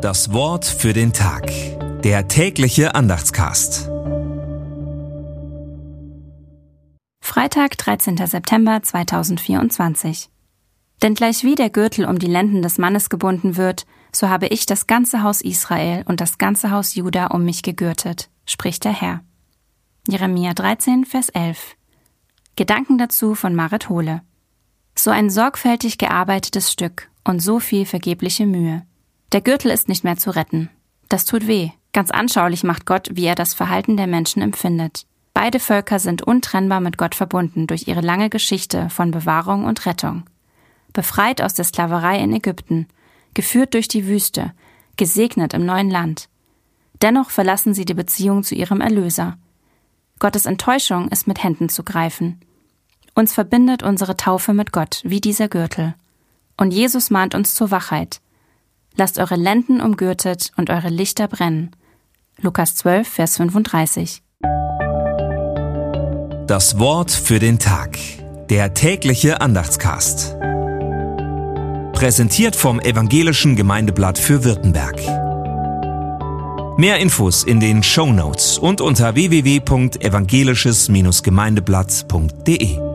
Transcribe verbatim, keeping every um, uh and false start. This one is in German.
Das Wort für den Tag. Der tägliche Andachtscast. Freitag, dreizehnter September zweitausendvierundzwanzig. Denn gleichwie der Gürtel um die Lenden des Mannes gebunden wird, so habe ich das ganze Haus Israel und das ganze Haus Juda um mich gegürtet, spricht der Herr. Jeremia dreizehn, Vers elf. Gedanken dazu von Marit Hohle. So ein sorgfältig gearbeitetes Stück und so viel vergebliche Mühe. Der Gürtel ist nicht mehr zu retten. Das tut weh. Ganz anschaulich macht Gott, wie er das Verhalten der Menschen empfindet. Beide Völker sind untrennbar mit Gott verbunden durch ihre lange Geschichte von Bewahrung und Rettung. Befreit aus der Sklaverei in Ägypten, geführt durch die Wüste, gesegnet im neuen Land. Dennoch verlassen sie die Beziehung zu ihrem Erlöser. Gottes Enttäuschung ist mit Händen zu greifen. Uns verbindet unsere Taufe mit Gott, wie dieser Gürtel. Und Jesus mahnt uns zur Wachheit. Lasst eure Lenden umgürtet und eure Lichter brennen. Lukas zwölf, Vers fünfunddreißig. Das Wort für den Tag. Der tägliche Andachtscast. Präsentiert vom Evangelischen Gemeindeblatt für Württemberg. Mehr Infos in den Shownotes und unter w w w punkt evangelisches Gemeindeblatt punkt de.